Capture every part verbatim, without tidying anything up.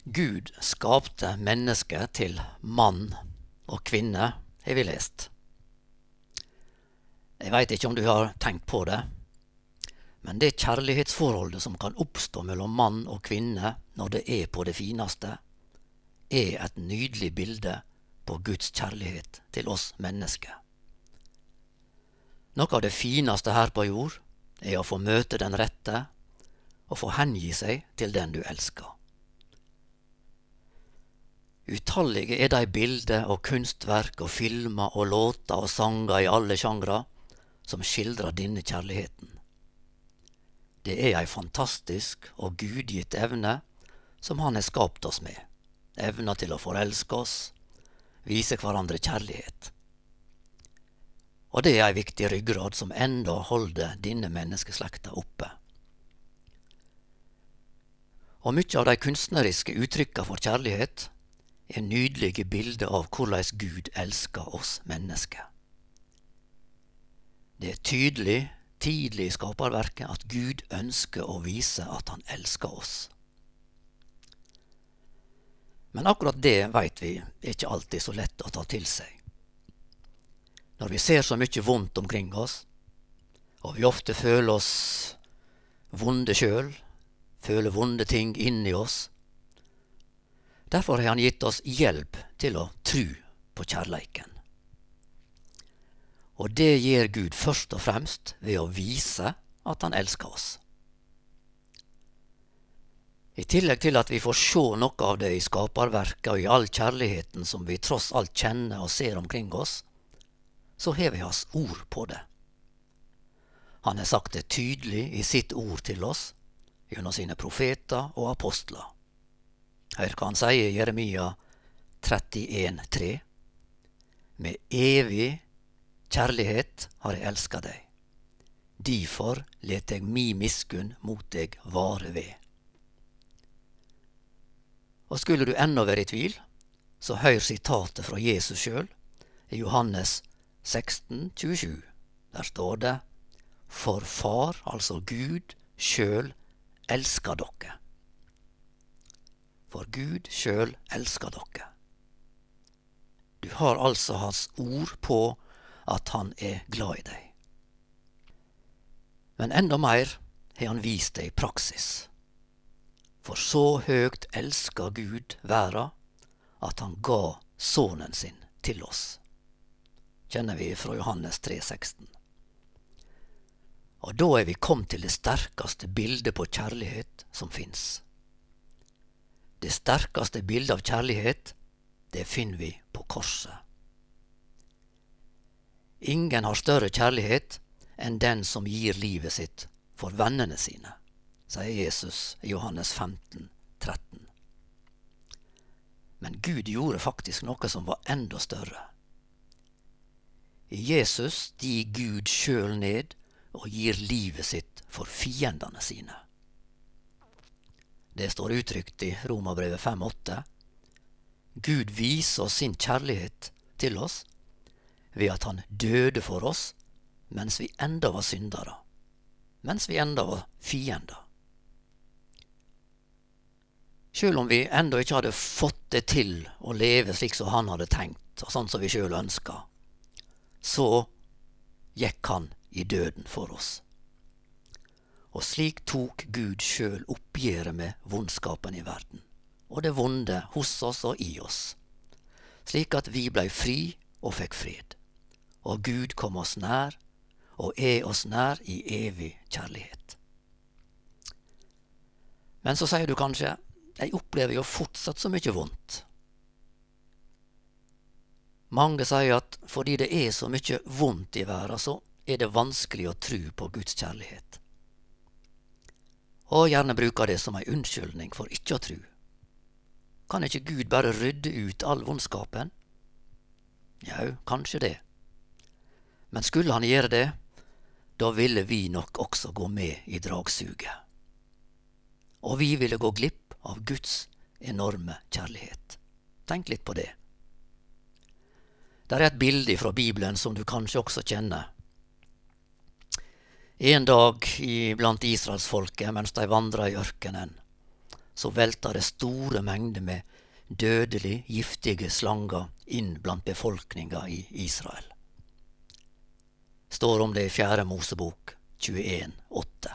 Gud skapte mennesket til mann og kvinne, har vi lest. Jeg vet ikke om du har tenkt på det, men det kjærlighetsforholdet som kan oppstå mellom mann og kvinne når det er på det fineste, er et nydelig bilde på Guds kjærlighet til oss mennesker. Noe av det fineste her på jord er å få møte den rette og få hengi seg til den du elsker. Utallige er de bilder og kunstverk og filmer og låter og sanger i alle sjangre som skildrer denne kjærligheten. Det er ei fantastisk og gudgitt evne som han har skapt oss med. Evna til å forelske oss, vise hverandre kjærlighet. Og det er ei viktig ryggrad som enda holder denne menneskeslekta oppe. Og mye av de kunstneriske uttrykka for kjærlighet er nydelige bilder av hvordan Gud elsker oss mennesker. Det er tydelig, tidlig i skaperverket, at Gud ønsker å vise at han elsker oss. Men akkurat det vet vi er ikke alltid så lett å ta til seg. Når vi ser så mye vondt omkring oss, og vi ofte føler oss vonde sjøl, føler vonde ting inni oss, derfor har han gitt oss hjelp til å tru på kjærleiken. Og det gjør Gud først og fremst ved å vise at han elsker oss. I tillegg til at vi får se noe av det i skaperverket og i all kjærligheten som vi tross alt kjenner og ser omkring oss, så har vi hans ord på det. Han har sagt det tydelig i sitt ord til oss, gjennom sine profeter og apostler. Hør hva han sier i Jeremia trettien tre. Med evig kjærlighet har jeg elsket deg. Derfor let jeg mi miskunn mot deg vare ved. Og skulle du ennå være i tvil, så hør sitatet fra Jesus sjøl i Johannes seksten tjuesju. Der står det: For Far, altså Gud sjøl, elsker dere. For Gud sjøl elsker dere. Du har altså hans ord på at han er glad i deg. Men enda mer har han vist det i praksis. For så høgt elsker Gud verda, at han ga sønnen sin til oss. Kjenner vi fra Johannes tre seksten. Og da er vi kommet til det sterkeste bildet på kjærlighet som finnes. Det sterkeste bildet av kjærlighet, det finner vi på korset. Ingen har større kjærlighet enn den som gir livet sitt for vennene sine, sier Jesus i Johannes femten tretten. Men Gud gjorde faktisk noe som var enda større. I Jesus stiger Gud sjøl ned og gir livet sitt for fiendene sine. Det står uttrykt i Romerbrevet fem åtte. Gud viser oss sin kjærlighet til oss ved at han døde for oss mens vi enda var syndere, mens vi enda var fiender. Selv om vi enda ikke hadde fått det til å leve slik som han hadde tenkt, og sånn som vi selv ønsket, så gikk han i døden for oss. Og slik tok Gud sjøl oppgjøret med vondskapen i verden, og det vonde hos oss og i oss, slik at vi blei fri og fikk fred. Og Gud kom oss nær, og er oss nær i evig kjærlighet. Men så sier du kanskje, jeg opplever jo fortsatt så mye vondt. Mange sier at fordi det er så mye vondt i verden, så er det vanskelig å tro på Guds kjærlighet. Og gjerne bruker det som en unnskyldning for ikke å tro. Kan ikke Gud bare rydde ut all vondskapen? Ja, kanskje det. Men skulle han gjøre det, da ville vi nok også gå med i dragsuget. Og vi ville gå glipp av Guds enorme kjærlighet. Tenk litt på det. Der er et bilde fra Bibelen som du kanskje også kjenner. En dag i blant Israelsfolket, mens de vandret i ørkenen, så velta det store mengder med dødelig, giftige slanger inn blant befolkninga i Israel. Står om det i fjerde Mosebok tjueen åtte.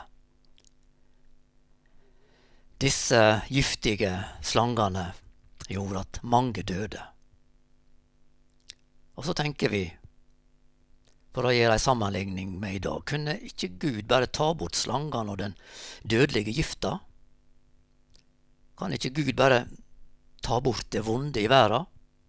Disse giftige slangene gjorde at mange døde. Og så tenker vi, for å gjøre en sammenligning med i dag, kunne ikke Gud bare ta bort slangene og den dødelige gifta? Kan ikke Gud bare ta bort det vonde i verden?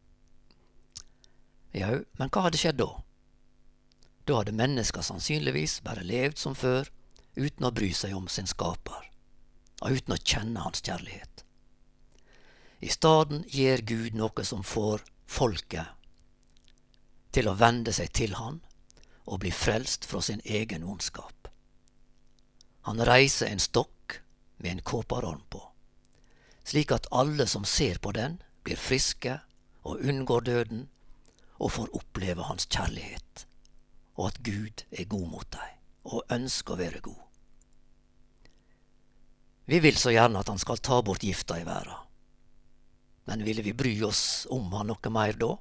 Jau, men hva hadde skjedd da? Da hadde mennesker sannsynligvis bare levd som før, uten å bry seg om sin skaper, og uten å kjenne hans kjærlighet. I stedet gjør Gud noe som får folket til å vende seg til han og bli frelst fra sin egen ondskap. Han reiser en stokk med en kåparorm på, slik at alle som ser på den, blir friske og unngår døden og får oppleve hans kjærlighet, og at Gud er god mot dem og ønsker å være god. Vi vil så gjerne at han skal ta bort gifta i verden, men ville vi bry oss om han noe mer da?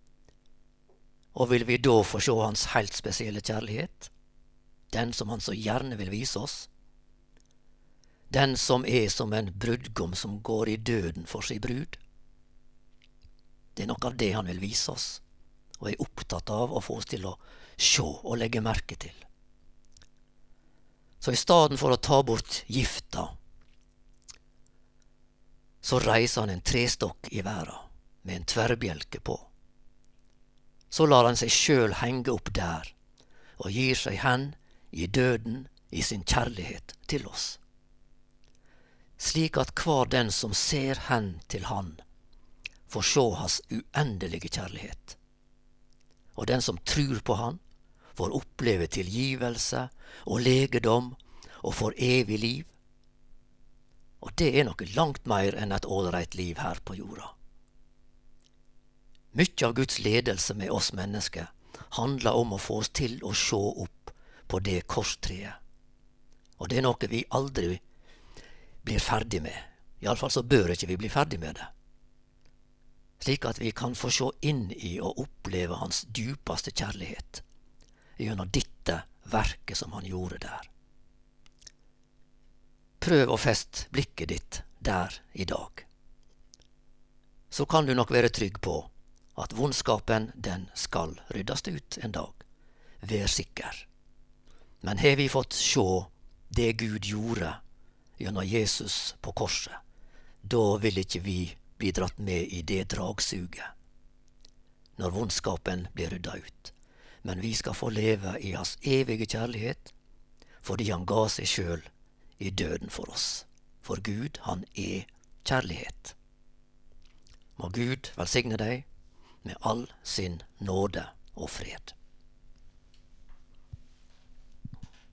Og vil vi da få se hans helt spesielle kjærlighet, den som han så gjerne vil vise oss? Den som er som en brudgom som går i døden for sin brud. Det er noe av det han vil vise oss, og er opptatt av å få oss til å se og legge merke til. Så i stedet for å ta bort gifta, så reiser han en trestokk i verden med en tverrbjelke på. Så lar han seg sjøl henge opp der, og gir seg hen i døden i sin kjærlighet til oss. Slik at hver den som ser hen til han, får se hans uendelige kjærlighet. Og den som tror på han, får oppleve tilgivelse og legedom og får evig liv. Og det er noe langt mer enn et ålreit liv her på jorda. Mykje av Guds ledelse med oss mennesker handler om å få oss til å se opp på det korstreet. Og det er noe vi aldri blir ferdig med. I alle fall så bør ikke vi bli ferdig med det. Slik at vi kan få se inn i og oppleve hans djupeste kjærlighet gjennom dette verket som han gjorde der. Prøv å feste blikket ditt der i dag. Så kan du nok være trygg på at vondskapen, den skal ryddes ut en dag. Vær sikker. Men har vi fått se det Gud gjorde gjennom Jesus på korset, da vil ikke vi bli dratt med i det dragsuget når vondskapen blir rydda ut. Men vi skal få leve i hans evige kjærlighet, fordi han ga seg sjøl i døden for oss. For Gud, han er kjærlighet. Må Gud velsigne deg med all sin nåde og fred.